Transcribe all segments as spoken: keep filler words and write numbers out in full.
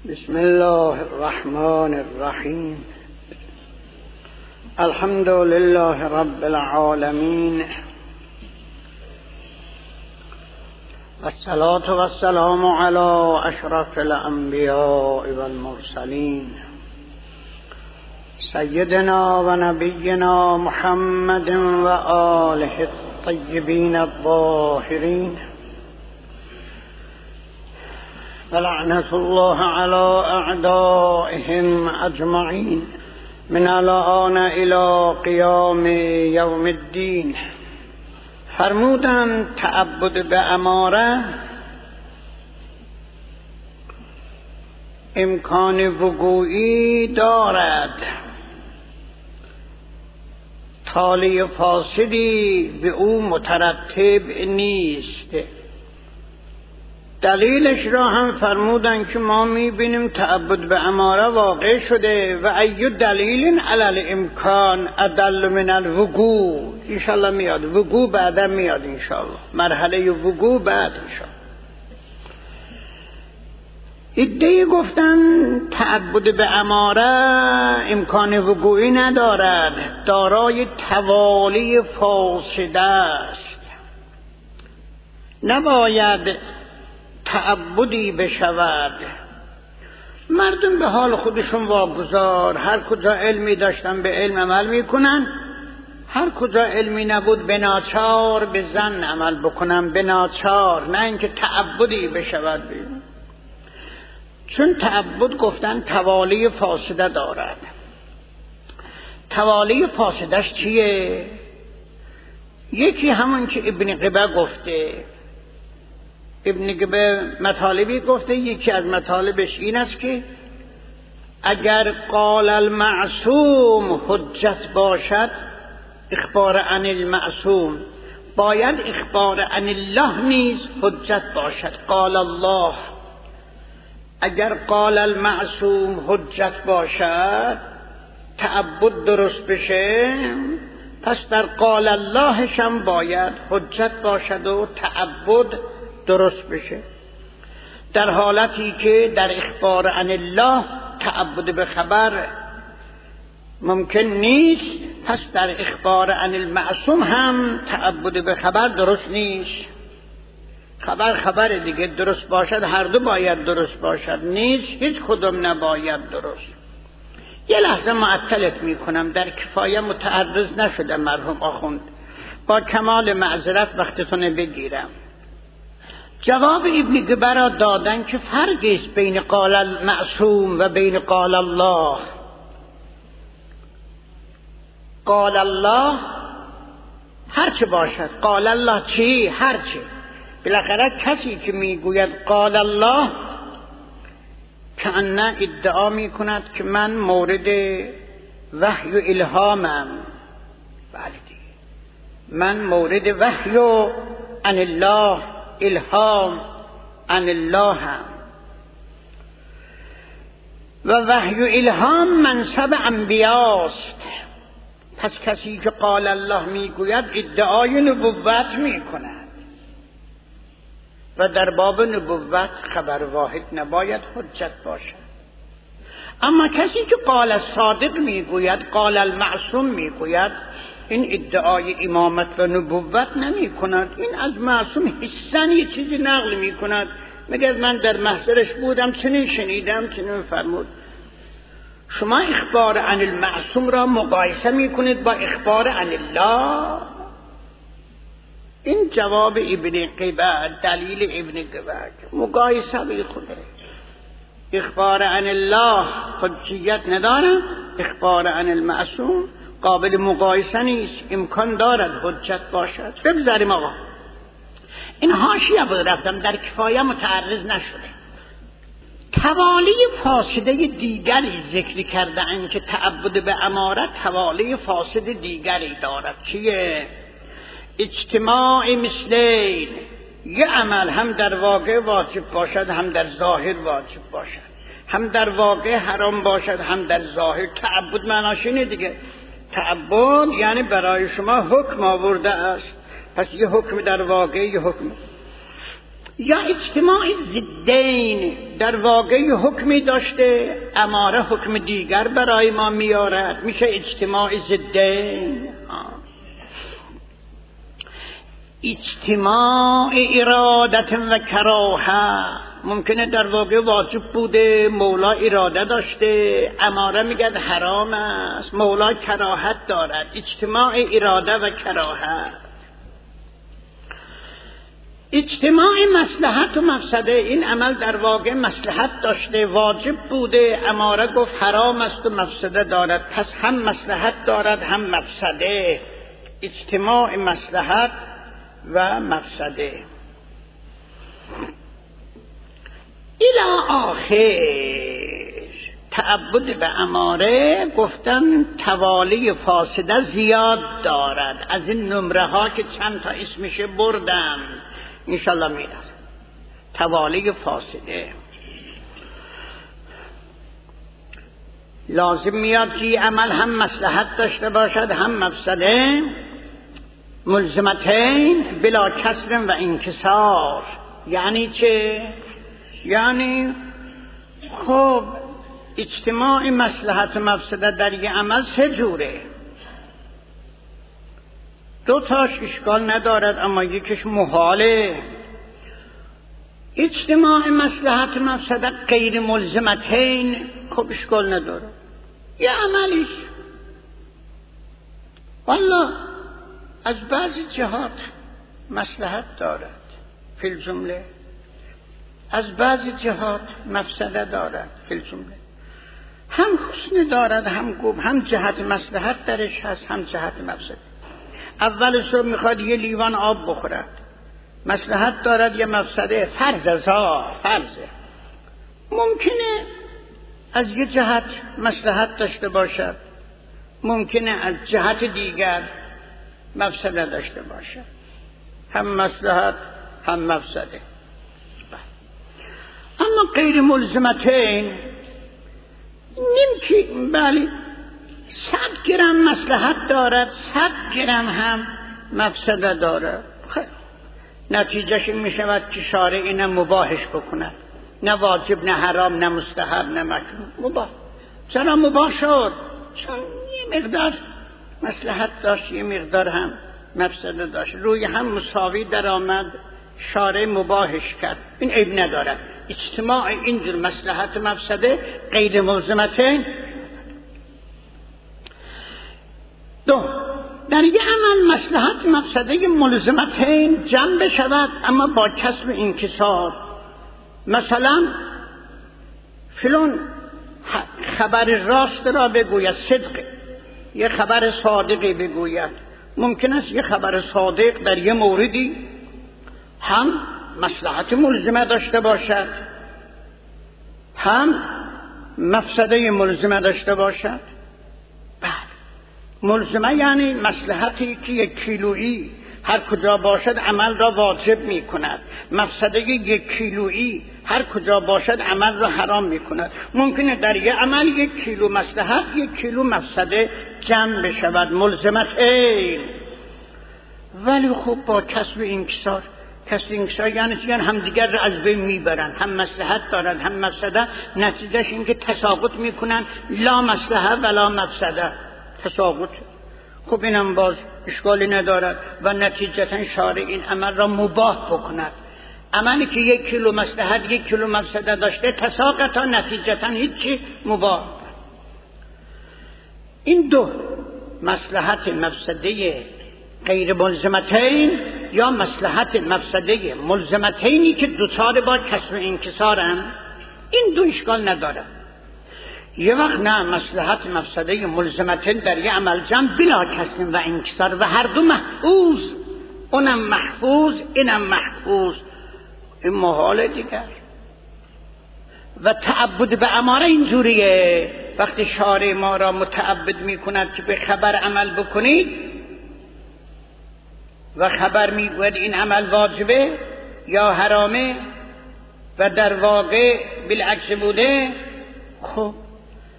بسم الله الرحمن الرحیم. الحمد لله رب العالمین، والصلاة والسلام على اشرف الانبیاء والمرسلین، سیدنا و نبینا محمد و آله الطیبین الطاهرین، ولعنة الله على أعدائهم أجمعين من الآن إلى قیام یوم الدین. فرمودند تعبد به اماره امکان وقوعی دارد، تالی فاسدی به او مترتب نیست. دلیلش را هم فرمودن که ما میبینیم تعبد به اماره واقع شده و ای دلیل علی امکان ادل من الوقوع. انشالله میاد وقوع، بعدا میاد انشالله مرحله وقوع بعد انشالله. ایده گفتن تعبد به اماره امکان وقوعی ندارد، دارای توالی فاسده است. نباید تعبدی بشود. مردم به حال خودشون واگذار، هر کجا علمی داشتن به علم عمل میکنن، هر کجا علمی نبود به ناچار به زن عمل بکنن، به ناچار، نه اینکه تعبدی بشود. چون تعبد گفتن توالی فاسده دارد. توالی فاسدش چیه؟ یکی همون که ابن قبه گفته، ابن قبه مطالبی گفته، یکی از مطالبش این است که اگر قال المعصوم حجت باشد، اخبار عن المعصوم، باید اخبار عن الله نیز حجت باشد. قال الله، اگر قال المعصوم حجت باشد تعبد درست بشه، پس در قال اللهش هم باید حجت باشد و تعبد درست بشه. در حالتی که در اخبار عن الله تعبد به خبر ممکن نیست، پس در اخبار عن المعصوم هم تعبد به خبر درست نیست. خبر خبر دیگه درست باشد، هر دو باید درست باشد، نیست هیچ کدوم نباید درست. یه لحظه معطلت میکنم، در کفایه متعرض نشده مرحوم آخوند، با کمال معذرت وقتتون بگیرم. جواب ابن قبه را دادن که فرقی است بین قال المعصوم و بین قال الله. قال الله هرچه باشد، قال الله چی؟ هرچه. بالاخره کسی که میگوید قال الله کأنه ادعا میکند که من مورد وحی و الهامم. بله دیگه، من مورد وحی و عن الله، الهام عن الله هم. و وحی و الهام منصب انبیاست. پس کسی که قال الله میگوید ادعای نبوت میکند و در باب نبوت خبر واحد نباید حجت باشد. اما کسی که قال صادق میگوید، قال المعصوم میگوید، این ادعای امامت و نبوت نمی کند. این از معصوم حسن یه چیزی نقل می کند، مگر من در محضرش بودم چنین شنیدم چنین فرمود. شما اخبار عن المعصوم را مقایسه می کنید با اخبار عن الله. این جواب ابن قبه، دلیل ابن قبه، مقایسه بی خوده. اخبار عن الله حجیت ندارد، اخبار عن المعصوم قابل مقایسه نیست، امکان دارد حجت باشد. بگذاریم آقا، این حاشیه بود رفتم، در کفایه متعرض نشده. توالی فاسده دیگری ذکر کرده اند که تعبد به اماره توالی فاسد دیگری دارد. چیه؟ اجتماع مثلین، یه عمل هم در واقع واجب باشد هم در ظاهر واجب باشد، هم در واقع حرام باشد هم در ظاهر. تعبد معناش اینه دیگه. تعبد یعنی برای شما حکم آورده است، پس یه حکم در واقع، یه حکم یا اجتماع ضدین، در واقع حکمی داشته، اماره حکم دیگر برای ما میارد، میشه اجتماع ضدین. اجتماع ارادت و کراهه، ممکنه در واقع واجب بوده، مولا اراده داشته، اماره میگه حرام است، مولا کراهت دارد. اجتماع اراده و کراهت. اجتماع مصلحت و مفسده، این عمل در واقع مصلحت داشته، واجب بوده، اماره گفت حرام است و مفسده دارد، پس هم مصلحت دارد هم مفسده. اجتماع مصلحت و مفسده الی آخر. تعبد به اماره گفتن توالی فاسده زیاد دارد، از این نمره ها که چند تا اسمشه بردم انشالله میرسم. توالی فاسده لازم میاد که عمل هم مصلحت داشته باشد هم مفسده، ملزمتین بلا کسر و انکسار. یعنی چه؟ یعنی خب اجتماع مصلحت و مفسده در یه عمل سه جوره، دو تاش اشکال ندارد اما یکیش محاله. اجتماع مصلحت و مفسده غیر ملزمتین، خب اشکال ندارد، یه عملیش والله از بعضی جهات مصلحت دارد فی الجمله، از بعضی جهات مفسده دارد فی الجمله، هم حسن دارد هم گوب، هم جهت مصلحت درش هست هم جهت مفسده. اول صبح میخواد یه لیوان آب بخورد، مصلحت دارد یا مفسده؟ فرض از ها فرضه، ممکنه از یه جهت مصلحت داشته باشد، ممکنه از جهت دیگر مفسده داشته باشد، هم مصلحت هم مفسده. اما غیر ملزمتین نمیشه، بله صد گرم مصلحت دارد، صد گرم هم مفسده دارد، خیلی نتیجهش این میشود که شارع اینه مباحش بکند، نه واجب نه حرام نه مستحب نه مکروه، مباح. چرا مباح شد؟ چون یه مقدار مصلحت داشت یه مقدار هم مفسده داشت، روی هم مساوی در آمد، شارع مباحش کرد، این عیب ندارد. اجتماع اینجور مصلحت مفسده غیر ملزمتین. دو، در یه عمل مصلحت مفسده ملزمتین جمع بشود اما با کسب انکسار. مثلا فلان خبر راست را بگوید، صدق، یه خبر صادقی بگوید، ممکن است یه خبر صادق در یه موردی هم مصلحت ملزمه داشته باشد هم مفسده ملزمه داشته باشد. بله، ملزمه یعنی مصلحتی که یک کیلویی هر کجا باشد عمل را واجب می کند، مفسده یک کیلویی هر کجا باشد عمل را حرام می کند. ممکنه در یک عمل یک کیلو مصلحت یک کیلو مفسده جمع بشود، ملزمتین، ولی خوب با کسب انکسار. کسب انکسار یعنی چیان همدیگر را از بین میبرن، هم مصلحت دارن هم مفسده، نتیجهش این که تساقط میکنن، لا مصلحه ولا مفسده، تساقط. خب اینم باز اشکالی ندارد و نتیجتا شارع این عمل را مباح بکند. عملی که یک کیلو مصلحت یک کیلو مفسده داشته تساقط، نتیجتا هیچی، مباح. این دو مصلحت مفسده غیر ملزمتین یا مصلحت مفسده ملزمتینی که دوچار با کسب انکسارن، این دو اشکال نداره. یه وقت نه، مصلحت مفسده ملزمتین در یه عمل جمع بلا کسب و انکسار و هر دو محفوظ، اونم محفوظ اینم محفوظ، این محال دیگر. و تعبد به اماره اینجوریه، وقتی شارع ما را متعبد میکند که به خبر عمل بکنید و خبر میگوید این عمل واجبه یا حرامه و در واقع بالعکس بوده، خب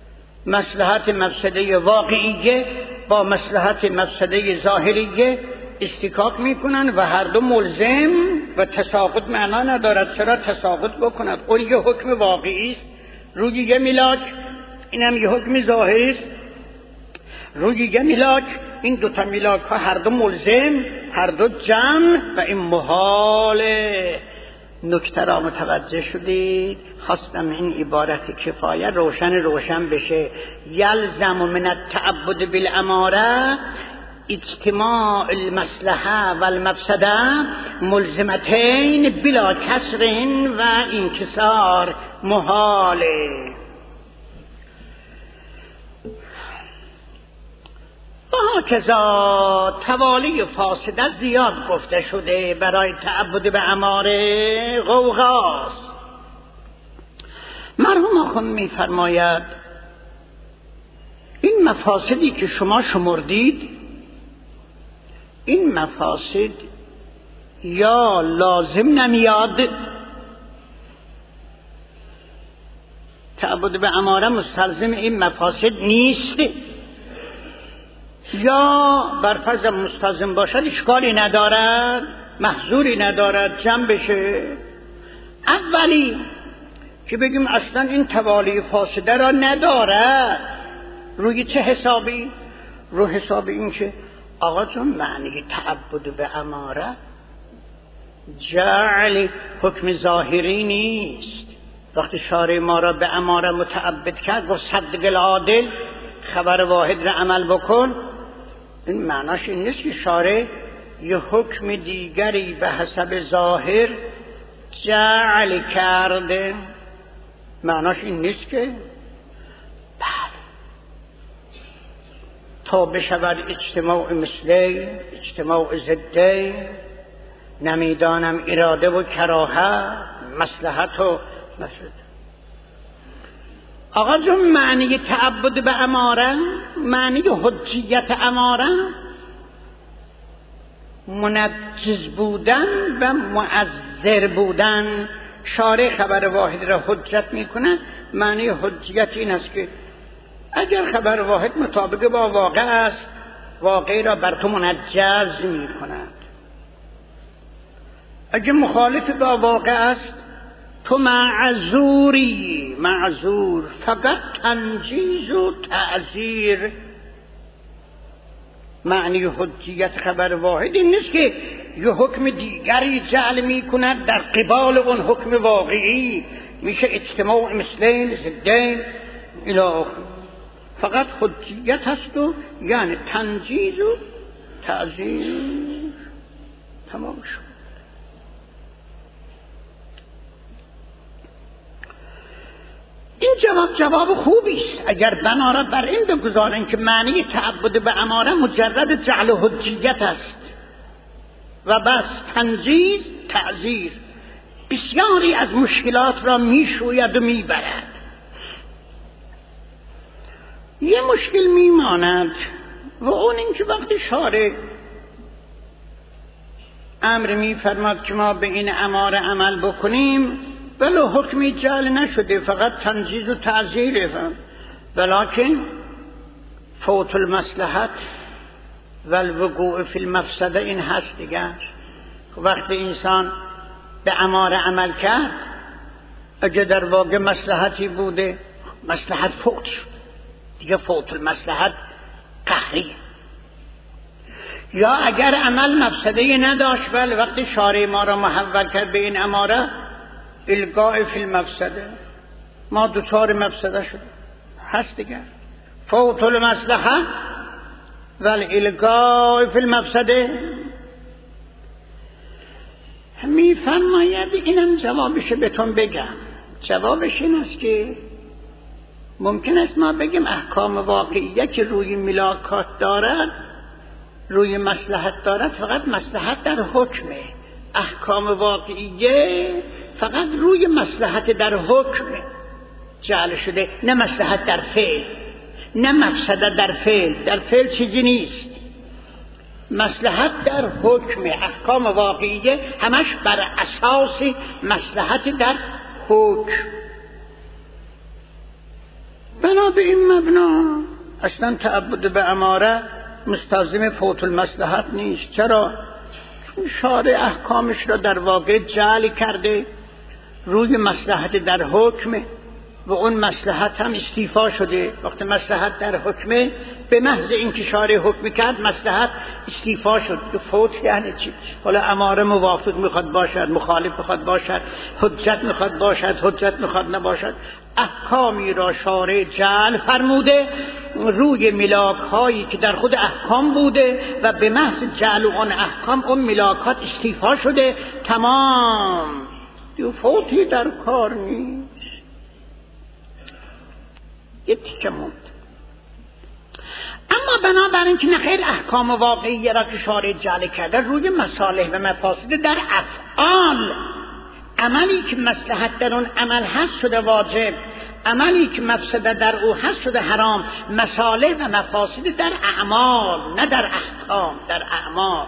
مصلحت مفسده واقعیه با مصلحت مفسده ظاهریه استکاک میکنن و هر دو ملزم و تساقط معنا ندارد. چرا تساقط بکند؟ اون یه حکم واقعی است روی یه ملاک، اینم یه حکم ظاهری است روی یه ملاک. این دو تا ملاک ها هر دو ملزم، هر دو جمع و این محاله. نکته را متوجه شدید؟ خواستم این عبارت کفایه روشن روشن بشه. یلزم من التعبد بالاماره اجتماع المصلحه و المفسده ملزمتین بلا کسر و انکسار. محاله. و هکذا توالی فاسده زیاد گفته شده برای تعبد به اماره غوغاست. مرحوم آخوند می‌فرماید این مفاسدی که شما شمردید، این مفاسد یا لازم نمیاد، تعبد به اماره مستلزم این مفاسد نیست، یا بر فرض مستلزم باشد اشکالی ندارد، محظوری ندارد، جمع بشه. اولی که بگیم اصلا این توالی فاسده را ندارد. روی چه حسابی؟ رو حساب این که آقا جون معنی تعبد به اماره جعل حکم ظاهری نیست. وقتی شارع ما را به اماره متعبد کرد گفت صدق العادل، خبر واحد را عمل بکن، این معناش این نیست که شارع یه حکم دیگری به حسب ظاهر جعل کرده. معناش این نیست که بله تا بشود اجتماع مثلی اجتماع ضدی، نمیدانم اراده و کراهه، مصلحت و مفسده. آقا جون معنی تعبد به اماره، معنی حجیت اماره منجز بودن و معذر بودن. شارع خبر واحد را حجت میکنه. معنی حجیت این است که اگر خبر واحد مطابق با واقع است، واقع را بر تو منجز میکند. اگر مخالف با واقع است تو معذوری، معذور. فقط تنجیز و تعذیر. معنی حجیت خبر واحد این نیست که یه حکم دیگری جعل می کند در قبال اون حکم واقعی، میشه اجتماع مثلین ضدین الی آخر. فقط حجیت هست و یعنی تنجیز و تعذیر. تمام شد. این جواب جواب خوبی است اگر بنا را بر این بگذارن که معنی تعبد به اماره مجرد جعل حجیت است و بس تنجیز تعذیر. بسیاری از مشکلات را میشوید و میبرد. یه مشکل میماند و اون این که وقتی شارع امر میفرماد که ما به این اماره عمل بکنیم ولو حکمی جعل نشده، فقط تنجیز و تعذیره، ولکن فوت المصلحت و الوقوع فی المفسده این هست دیگر. وقتی انسان به اماره عمل کرد اگه در واقع مصلحتی بوده مصلحت فوت شد دیگه، فوت المصلحت قهری. یا اگر عمل مفسده نداشت ولی وقتی شارع ما را محول کرد به این اماره القاء فی المفسده، ما دوچار مفسده شد هست دیگر. فوت المصلحه و القاء فی المفسده. می فرماید اینم جوابش بهتون بگم. جوابش این است که ممکن است ما بگیم احکام واقعیه که روی ملاکات دارد، روی مصلحت دارد، فقط مصلحت در حکمه. احکام واقعیه فقط روی مصلحت در حکم جعل شده، نه مصلحت در فعل، نه مفسده در فعل. در فعل چیزی نیست. مصلحت در حکم. احکام واقعیه همش بر اساس مصلحت در حکم. بنا به این مبنا اصلا تعبد به اماره مستلزم فوت المصلحت نیست. چرا؟ چون شارع احکامش را در واقع جعل کرده روی مصلحت در حکم و اون مصلحت هم استیفا شده. وقتی مصلحت در حکمه به محض اینکه شارع حکم کرد مصلحت استیفا شد. که فوت یعنی چی؟ حالا اماره موافق میخواد باشد، مخالف میخواد باشد، حجت میخواد باشد، حجت میخواد نباشد، احکامی را شارع جعل فرموده روی ملاک هایی که در خود احکام بوده و به محض جعل اون احکام اون ملاکات استیفا شده. تمام دیو فوتی در کار نیست. یه تیکه موند. اما بنابراین که نخیر احکام واقعی را که شارع جعل کرده روی مصالح و مفاسد در افعال، عملی که مصلحت در اون عمل هست شده واجب، عملی که مفسده در او هست شده حرام. مصالح و مفاسد در اعمال نه در احکام، در اعمال.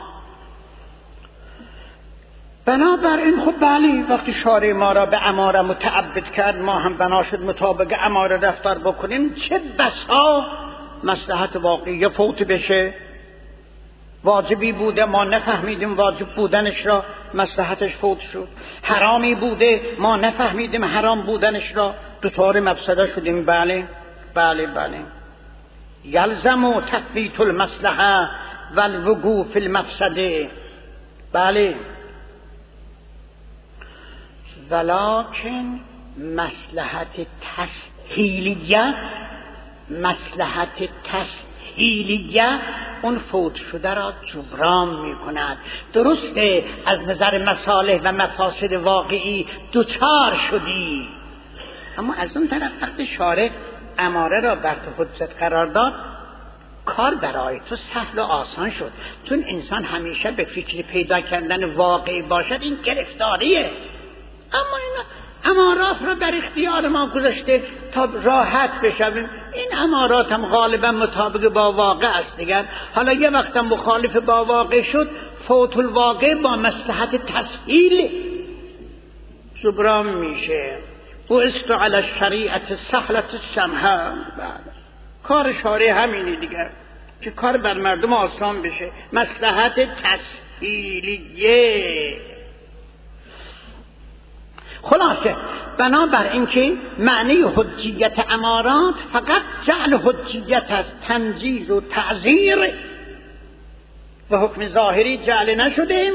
بنابراین خب بله وقتی شارع ما را به اماره متعبد کرد ما هم بنا شد مطابق اماره رفتار بکنیم. چه بسا مصلحت واقعی فوت بشه، واجبی بوده ما نفهمیدیم واجب بودنش را مصلحتش فوت شد، حرامی بوده ما نفهمیدیم حرام بودنش را دوتار مفسده شدیم. بله بله بله یلزم تفویت المصلحه و الوقوع فی المفسده. بله ولکن مصلحت تسهیلیه، مصلحت تسهیلیه اون فوت شده را جبران می کند. درسته از نظر مصالح و مفاسد واقعی دوچار شدی، اما از اون طرف وقتی شارع اماره را بر تو حجت قرار داد کار برای تو سهل و آسان شد. چون انسان همیشه به فکر پیدا کردن واقعی باشد این گرفتاریه. اما این امارات را در اختیار ما گذاشته تا راحت بشویم. این امارات هم غالبا مطابق با واقع است دیگر. حالا یه وقت مخالف با واقع شد فوت الواقع با مصلحت تسهیل جبران میشه. و است علی الشریعت سهلت السمحه. کار شارع همینی دیگر که کار بر مردم آسان بشه. مصلحت تسهیلیه. خلاصه بنابر اینکه معنی حجیت امارات فقط جعل حجیت است، تنجیز و تعزیر و حکم ظاهری جعل نشده.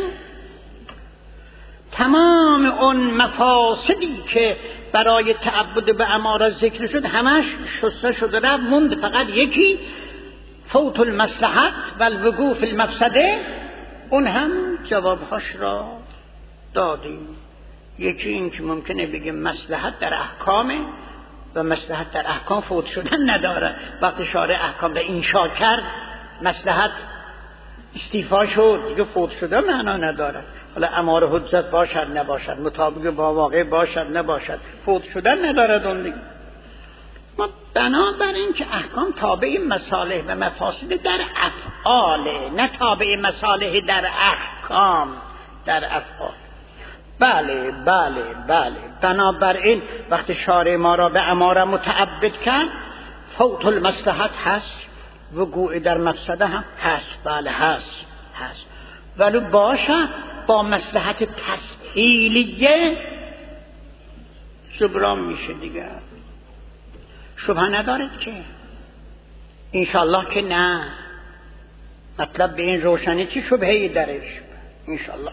تمام اون مفاسدی که برای تعبد به امارات ذکر شد همش شسته شده رفت، موند فقط یکی فوت المصلحت و الوقوع فی المفسده. اون هم جوابهاش را دادیم. یکی این که ممکنه بگیم مصلحت در احکامه و مصلحت در احکام فوت شدن نداره. وقتی شارع احکام را انشا کرد مصلحت استیفا شد دیگه فوت شدن معنا نداره. حالا اماره حجت باشد نباشد، مطابق با واقع باشد نباشد، فوت شدن نداره اون دیگه. ما بنابراین که احکام تابع مصالح و مفاسد در افعاله، نه تابع مصالح در احکام در افعال. بله بله بله بنابراین وقتی شارع ما را به اماره متعبد کرد فوت المصلحت هست، وقوع در مفسده هم هست. بله هست هست ولی باشه با مصلحت تسهیلیه جبران میشه دیگه. شبهه ندارد که انشالله که نه. مطلب به این روشنی چی شبهه‌ای درش انشالله.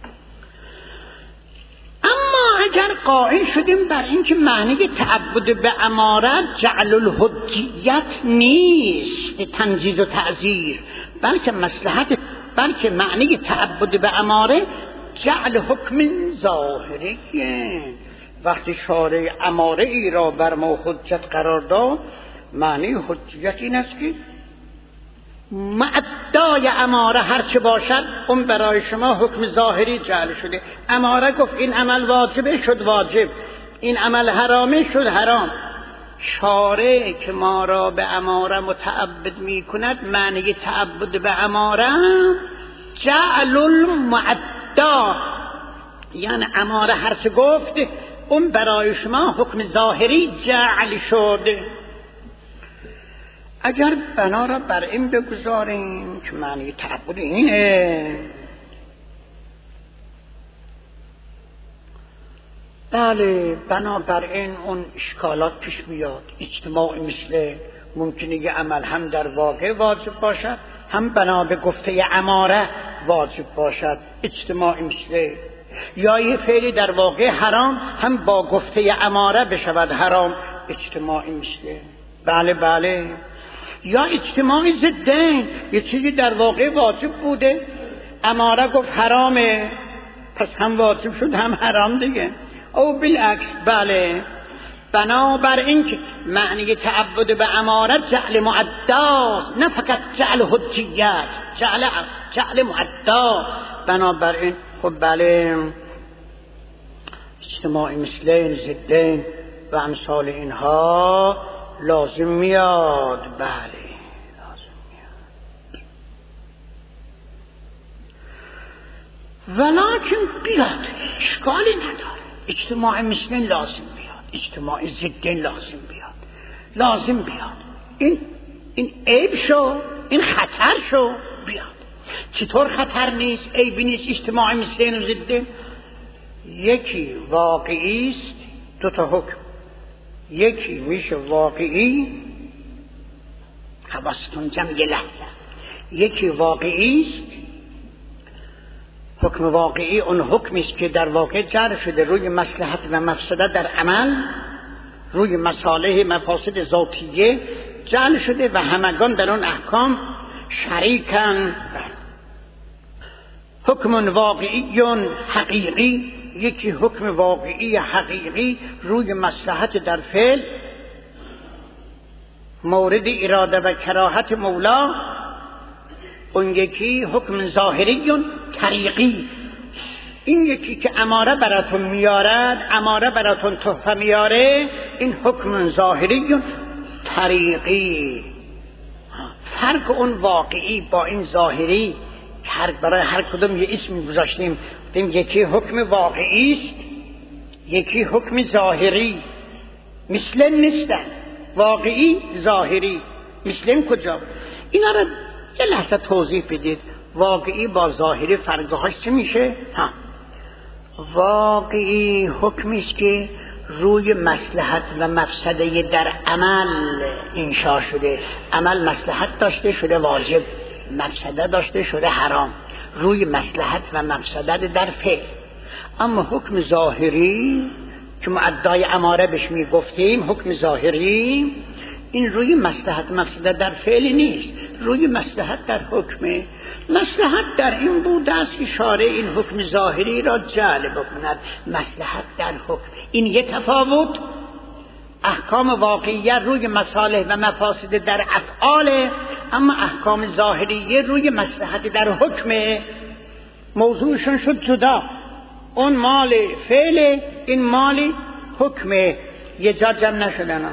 اما اگر قائل شدیم بر اینکه معنی تعبد به امارات جعل الحجیت نیست تنجیز و تعزیر، بلکه مصلحت، بلکه معنی تعبد به اماره جعل حکم ظاهریه. وقتی شارع اماره ای را بر ما حجت قرار داد معنی حجیت این است که معدای اماره هرچه باشد اون برای شما حکم ظاهری جعل شده. اماره گفت این عمل واجبه شد واجب، این عمل حرامه شد حرام. شارع که ما را به اماره متعبد می کند معنی تعبد به اماره جعل المعدا، یعنی اماره هرچه گفت اون برای شما حکم ظاهری جعل شده. اگر بنا را بر این بگذاریم که معنی تعبد اینه، بله بنابراین اون اشکالات پیش میاد. اجتماع مثل ممکنه یه عمل هم در واقع واجب باشد، هم بنا به گفته اماره واجب باشد. اجتماع مثل یا یه فعلی در واقع حرام هم با گفته اماره بشود حرام. اجتماع مثل بله بله. یا اجتماع ضدین، یه چیزی در واقع واجب بوده اماره گفت حرامه، پس هم واجب شد هم حرام دیگه. او بالعکس بله. بنابراین که معنی تعبد به امارت جعل معداست، نه فقط جعل حجیت، جعل جعل معدا. بنابراین خب بله اجتماع مثلین ضدین و امثال اینها لازم میاد. بله لازم میاد، ولکن بیاد اشکالی نداره. اجتماع مثلین لازم بیاد، اجتماع ضدین لازم بیاد، لازم بیاد. این این عیب شو، این خطر شو بیاد. چطور خطر نیست، عیبی نیست اجتماع مثلین و ضدین؟ یکی واقعی است، دو تا حکم. یکی میشه واقعی، حواستون جمع یه لحظه. یکی واقعی است، حکم واقعی اون حکمی است که در واقع جر شده روی مصلحت و مفسده در عمل، روی مصالح مفاسد ذاتیه جعل شده و همگان در اون احکام شریکن. حکم واقعی حقیقی، یکی حکم واقعی حقیقی روی مصلحت در فعل مورد اراده و کراهت مولا. اون یکی حکم ظاهری طریقی، این یکی که اماره براتون میارد، اماره براتون تحفه میاره، این حکم ظاهری طریقی. فرق اون واقعی با این ظاهری هر برای هر کدوم یه اسم گذاشتیم. یکی حکم واقعی است، یکی حکم ظاهری. مثل نیستن، واقعی ظاهری. مثل کجا؟ اینا را یه لحظه توضیح بدید. واقعی با ظاهری فرقهاش چه میشه؟ ها، واقعی حکمی است که روی مصلحت و مفسده در عمل انشا شده. عمل مصلحت داشته شده واجب، مفسده داشته شده حرام، روی مصلحت و مفسده در فعل. اما حکم ظاهری که معدای اماره بهش میگفتیم، حکم ظاهری این روی مصلحت مفسده در فعل نیست، روی مصلحت در حکمه. مصلحت در این بوده است که شارع این حکم ظاهری را جعل بکند، مصلحت در حکم. این یه تفاوت. احکام واقعیه روی مصالح و مفاسد در افعال، اما احکام ظاهریه روی مصلحت در حکم. موضوعشون شد جدا. اون مال فعل، این مال حکم. یه جا جمع نشدن.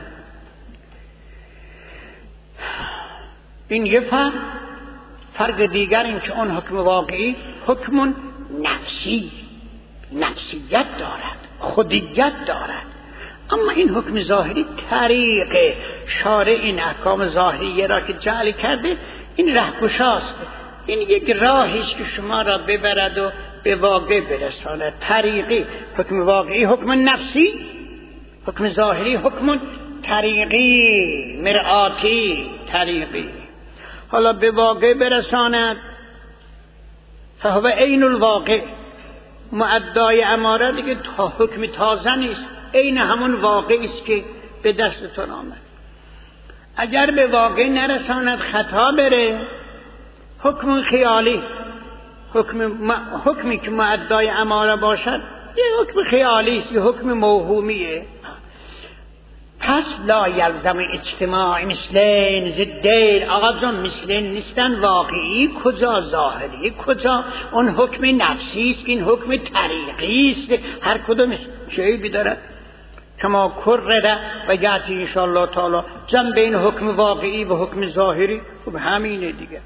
این یه فرق. فرق دیگر این که اون حکم واقعی حکم نفسی، نفسیت دارد، خودیت دارد. اما این حکم ظاهری طریق شارع این احکام ظاهریه را که جعل کرده، این رهگشاست. این یک راهیست که شما را ببرد و به واقع برساند. طریقی. حکم واقعی حکم نفسی، حکم ظاهری حکم طریقی، مرآتی، طریقی. حالا به واقع برساند، فهو عین الواقع. معدای اماره دیگه تا حکم تازه نیست، عین همون واقعی است که به دستتون آمد. اگر به واقع نرساند خطا بره. حکم خیالی، حکم حکمی که معدای اماره باشد یه حکم خیالی است، یه حکم موهومیه. پس لا یلزم اجتماع مثلین ضدین. آقا جان مثلین نیستن، واقعی کجا، ظاهری کجا؟ اون حکم نفسی است، این حکم طریقی است. هر کدوم شیء دارد کما کرره و یاتی ان شاء الله تعالی جمع بین حکم واقعی و حکم ظاهری. خب همینه دیگه.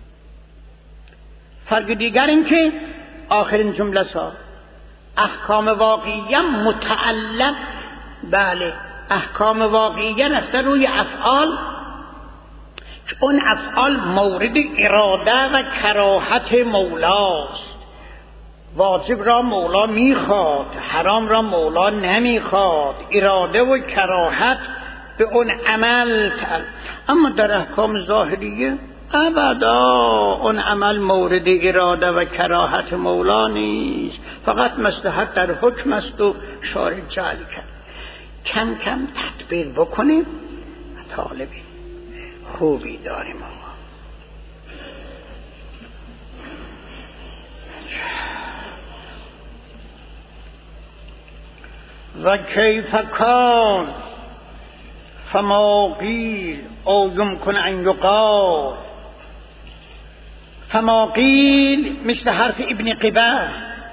فرق دیگر این که آخرین جمله سا احکام واقعیه متعلق، بله احکام واقعیه رفته روی افعال، اون افعال مورد اراده و کراهت مولاست. واجب را مولا میخواد، حرام را مولا نمیخواد، اراده و کراهت به اون عمل. اما در احکام ظاهریه ابدا اون عمل مورد اراده و کراهت مولا نیست، فقط مصلحت در حکم است و شارع جعل کرد. کم کم تدبیر بکنیم، طالبی خوبی داریم. آقا و کیف کان فما قیل او یمکن ان یقال. فما قیل مثل حرف ابن قبه،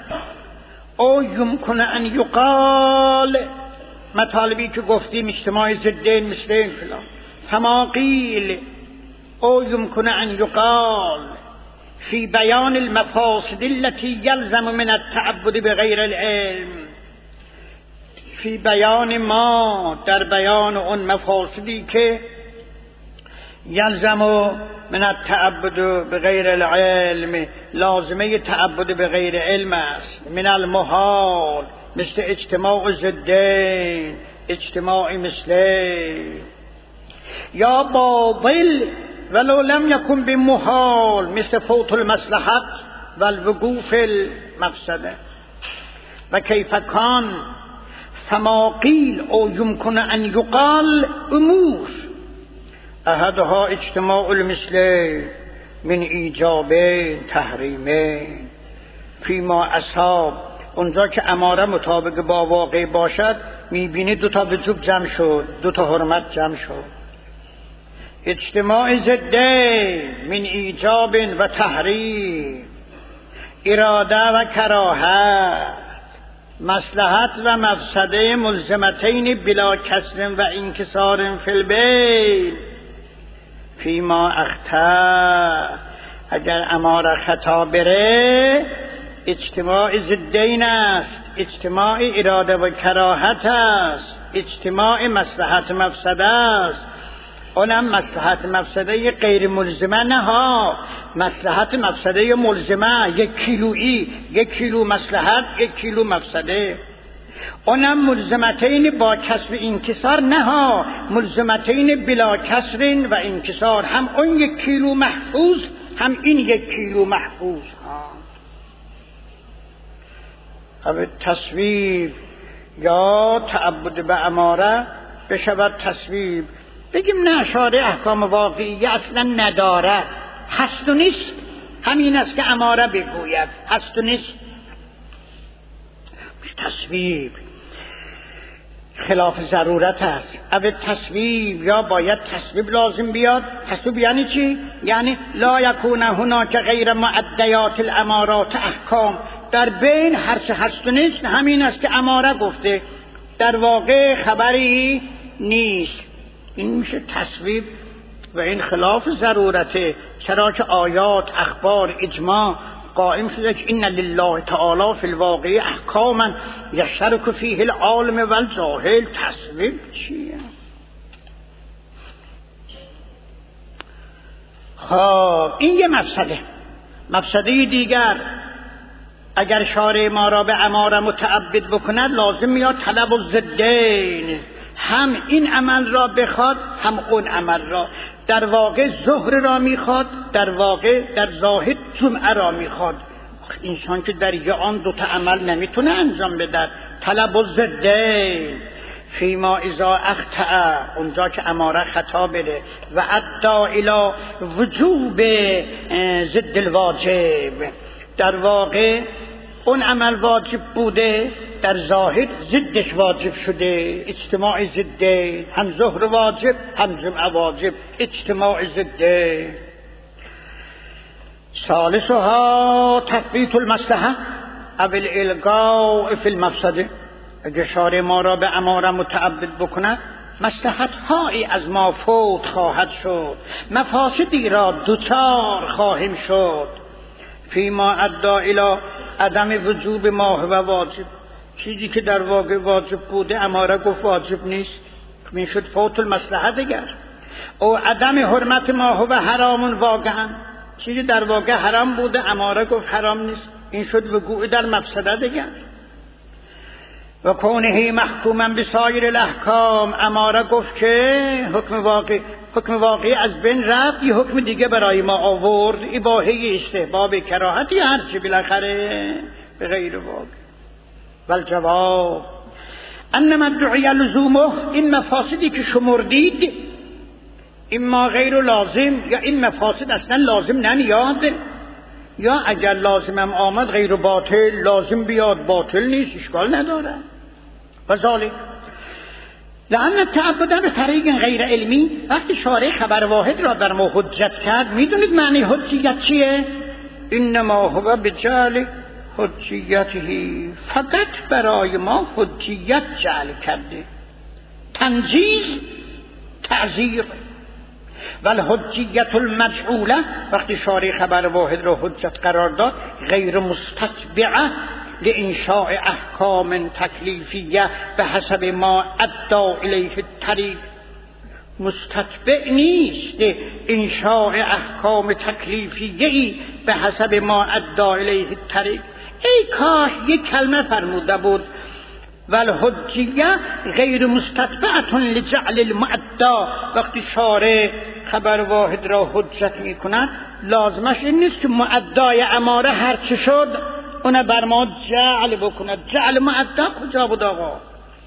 او یمکن ان یقال مطالبی که گفتیم اجتماع ضدین مثل این فلان. فما قیل او یمکن ان یقال فی بیان المفاسد التي یلزم من التعبد بغیر العلم. فی بیان ما، در بیان اون مفاسدی که یلزم من التعبد بغیر العلم، لازمه تعبد بغیر علم است. من المحال مثل اجتماع ضدین، اجتماع مثلی، یا باطل ولو لم یکن بمحال مثل فوت المصلحت و الوقوع فی المفسده. و کیف کان فما قیل او یمکن ان یقال امور احدها اجتماع المثلی من ایجابین تحریمین فیما اصاب. اونجا که اماره مطابق با واقع باشد میبینی دو تا وجوب جمع شد، دو تا حرمت جمع شد. اجتماع ضدین من ایجاب و تحریم، اراده و کراهت، مصلحت و مفسده ملزمتین بلا کسر و انکسار فی البین فیما اخطا. اگر اماره خطا بره اجتماع ضدین است، اجتماع اراده و کراهت است، اجتماع مصلحت مفسده است. اونم مصلحت مفسده غیر ملزمه نه ها، مصلحت مفسده ملزمه، یک کیلویی، یک کیلو مصلحت، یک کیلو مفسده. اونم ملزمتین با کسر انکسار نه ها، ملزمتین بلا کسر و انکسار. هم اون یک کیلو محفوظ، هم این یک کیلو محفوظ ها. او تصویب یا تعبد به اماره بشود تصویب. بگیم نه شارع احکام واقعی اصلا نداره، هست و نیست، همین است که اماره بگوید، هست و نیست. تصویب خلاف ضرورت است. او تصویب یا باید تصویب لازم بیاد. تصویب یعنی چی؟ یعنی لا یکون هناک غیر معدیات الامارات احکام. در بین هر چه هست و نیست همین است که اماره گفته، در واقع خبری نیست. این میشه تصویب و این خلاف ضرورته. چرا که آیات، اخبار، اجماع قائم شده که ان لله تعالی فی الواقع احکاما یشترک فیه العالم والجاهل. تصویب چیه؟ خب این یه مفسده. مفسده دیگر، اگر شارع ما را به اماره متعبد بکند لازم میاد طلب الضدین، هم این عمل را بخواد هم اون عمل را. در واقع ظهر را میخواد، در واقع در ظاهر جمعه را میخواد. انسان که در یه آن دوتا عمل نمیتونه انجام بده. طلب الضدین فیما اذا اخطأ، اونجا که اماره خطا بده، و ادعا الی وجوب ضد الواجب، در واقع اون عمل واجب بوده، در ظاهر ضدش واجب شده. اجتماع ضده، هم ظهر واجب هم جمعه واجب، اجتماع ضده. ثالثها تثبیت المصلحه او الالغاء فی المفسده. اگه شارع ما را به اماره متعبد بکند مصلحت هایی از ما فوت خواهد شد، مفاسدی را دوچار خواهیم شد. فیما ادعا الی عدم وجوب ما هو واجب، چیزی که در واقع واجب بوده اماره گفت واجب نیست، میشد فوت المصلحه دیگر. او عدم حرمت ما هو حرام واقعا، چیزی در واقع حرام بوده اماره گفت حرام نیست، این شد وقوع در مفسده دیگه. و کونه محکوما بسایر الاحکام، اماره گفت که حکم واقعی حکم واقعی از بین رفت، یه حکم دیگه برای ما آورد، اباحه استحباب کراهت یا هرچی بالاخره به غیر واقع. والجواب انما ادعی لزومه، این مفاسدی که شمردید اما غیر لازم، یا این مفاسد اصلا لازم نمیاد، یا اگر لازمم آمد غیر باطل، لازم بیاد باطل نیست، اشکال نداره. و ذالک لأن التعبد به طریق غیر علمی، وقتی شارع خبر واحد را بر ما حجت کرد، میدونید معنی حجیت چیه؟ انما هو بجعل حجیته، فقط برای ما حجیت جعل کرده، تنجیز تعزیر. والحجیت المجعوله، وقتی شارع خبر واحد را حجت قرار داد، غیر مستتبعه لانشاء احکام تکلیفیه به حسب ما ادعا الیه الطریق، مستتبع نیست انشاء احکام تکلیفیه به حسب ما ادعا الیه الطریق. ای کاش یک کلمه فرموده بود والحجیه غیر مستتبعه لجعل المعدا، وقتی شارع خبر واحد را حجت می کند لازمش این نیست که معدای اماره هر چه شد اونه بر ما جعل بکند. جعل معدا کجا بود آقا؟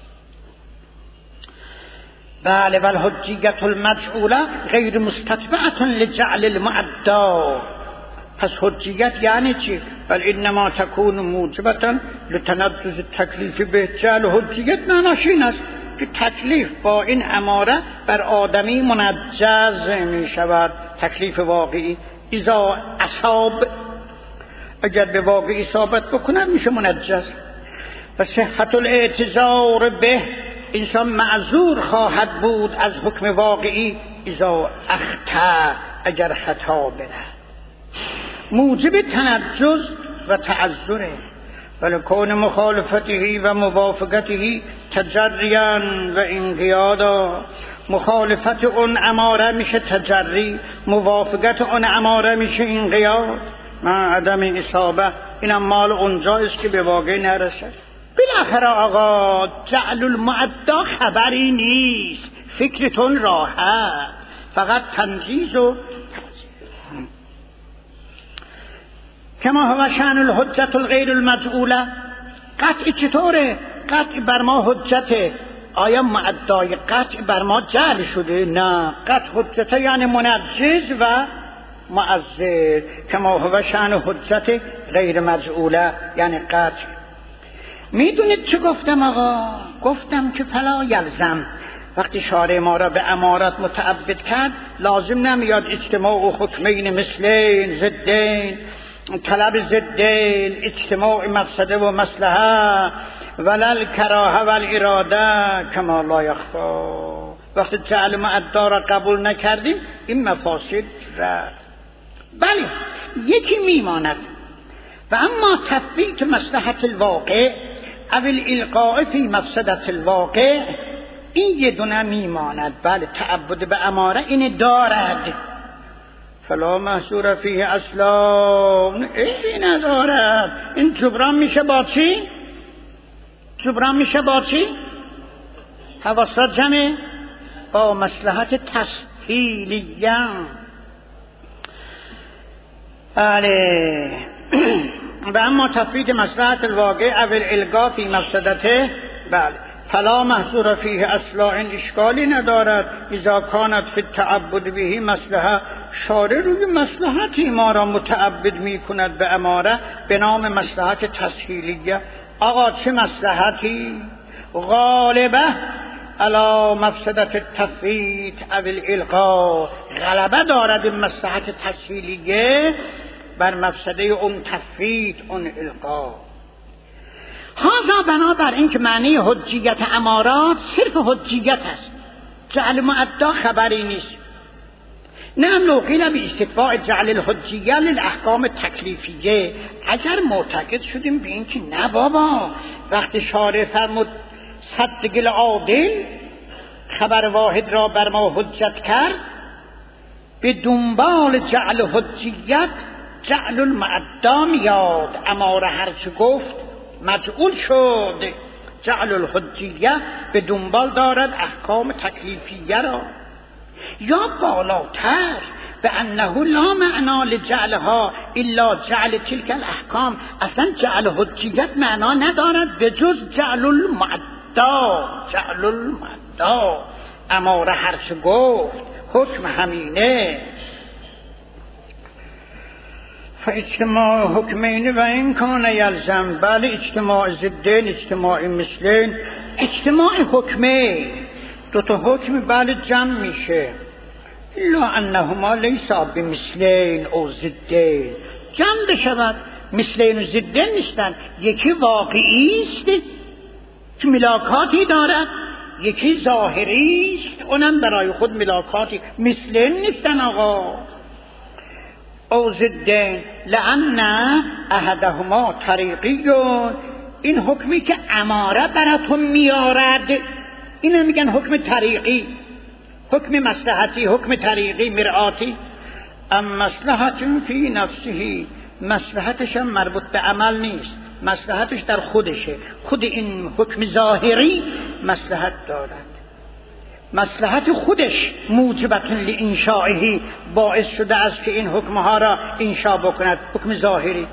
بله، والحجیت المجعوله غیر مستتبعه لجعل المعدا. پس حجیت یعنی چی؟ بل انما تکون موجبتا لتنجز التکلیف به. جعل حجیت معناش این است که تکلیف با این اماره بر آدمی منجز می شود، تکلیف واقعی اذا اصاب، اگر به واقعی اصابت بکند میشه منجز. و صحت الاعتذار به، انسان معذور خواهد بود از حکم واقعی اذا اخطا، اگر خطا بره، موجب تنجز و تعذره. ولکون مخالفته و موافقته تجریا و انقیادا، مخالفت اون اماره میشه تجری، موافقت اون اماره میشه انقیاد. ما عدم اصابه اینم مال اونجایست که به واقع نرسد. بالاخره آقا جعل المعدا خبری نیست، فکرتون راحت، فقط تنجیز و کما هو شأن الحجت الغیر المجعوله. قطع چطوره؟ قطع بر ما حجته، آیا معدای قطع بر ما جعل شده؟ نه، قطع حجته یعنی منجز و معذر. کما هو شأن حجت غیر مجعوله یعنی قطع. میدونید چه گفتم آقا؟ گفتم که فلا یلزم، وقتی شارع ما را به امارات متعبد کرد لازم نمیاد اجتماع و حکمین مثلین ضدین، طلب ضدین، اجتماع مفسده و مصلحه، ولل کراهه و الاراده کما لا یخفا. وقتی جعل معدا را قبول نکردیم این مفاسد رفت. بله یکی میماند، و اما تثبیت مصلحت الواقع او الالقاء فی مفسدت الواقع، این یه دونه میماند. بله تعبد به اماره این دارد، فلا محصور فیه اصلا، این ندارد. این جبران میشه با چی؟ جبران میشه با چی؟ حواست جمع با مصلحت تسهیلیه. بله و اما تثبیت مصلحت الواقع او الالقاء فی مفسدته، بله فلا محصور فیه اصلا، این اشکالی ندارد. اذا کانت فی التعبد به مصلحه، شارع روی مصلحتی ما را متعبد می کند به اماره به نام مصلحت تسهیلیه. آقا چه مصلحتی؟ غالبه علی مفسدت التثبیت او الالقاء، غلبه دارد این مصلحت تسهیلیه بر مفسده اون تثبیت اون القاء. هذا بنابر این که معنی حجیت امارات صرف حجیت است، جعل معدا خبری نیست. نه نوقیل به استتباع جعل الحجیه للاحکام تکلیفیه. اگر معتقد شدیم به این که نه بابا، وقتی شارع فرمود صدق العادل خبر واحد را بر ما حجت کرد، به دنبال جعل حجیت جعل المعدا میاد، امار هرچه گفت مجعول شد. جعل الحجیه به دنبال دارد احکام تکلیفیه را، یا بالاتر به انه لا معنا لجعلها الا جعل تلك الاحکام، اصلا جعل حجیت معنا ندارد به جز جعل المعدا. جعل المعدا امار هرچه گفت حکم همینه. فاجتماع حکمین و این کان یلزم، بله اجتماع ضدین اجتماع مثلین، اجتماع حکمین دو تا حکم بله جمع میشه، الا انهما لیسا بمثلین او ضدین، جمع بشود مثلین و ضدین نیستن، یکی واقعی است که ملاکاتی دارد، یکی ظاهری است اونم برای خود ملاکاتی، مثلین نیستن آقا. او ضدین لان احدهما طریقی، این حکمی که اماره براتون میارد اینو میگن حکم طریقی، حکم مصلحتی، حکم طریقی مرآتی. ام مصلحت فی نفسه، مصلحتش هم مربوط به عمل نیست، مصلحتش در خودشه، خود این حکم ظاهری مصلحت دارد، مصلحت خودش موجبت لانشائه، باعث شده است که این حکمها را انشاء بکند، حکم ظاهری.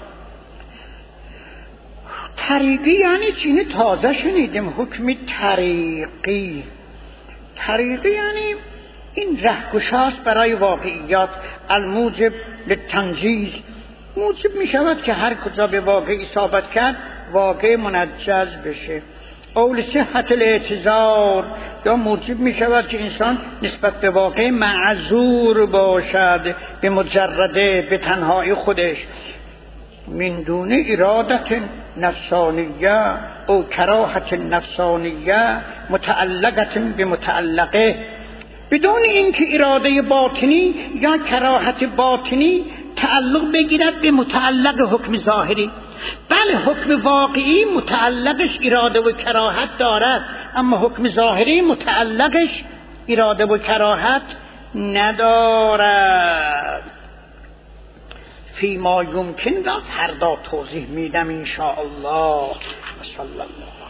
طریقی یعنی چی؟ تازه شنیدیم حکم طریقی. طریقی یعنی این رهگشاست برای واقعیات، الموجب للتنجیز، موجب می شود که هر کجا به واقعی ثابت کرد واقع منجز بشه. اول صحت الاعتذار، یا موجب می شود که انسان نسبت به واقع معذور باشد به مجرده، به تنهایی خودش، من دون ارادت نفسانیه او کراهت نفسانیه متعلقت به متعلقه، بدون اینکه اراده باطنی یا کراهت باطنی تعلق بگیرد به متعلق حکم ظاهری. بله حکم واقعی متعلقش اراده و کراهت دارد، اما حکم ظاهری متعلقش اراده و کراهت ندارد. فیما یمکن را فردا توضیح میدم ان شاء الله. صلی الله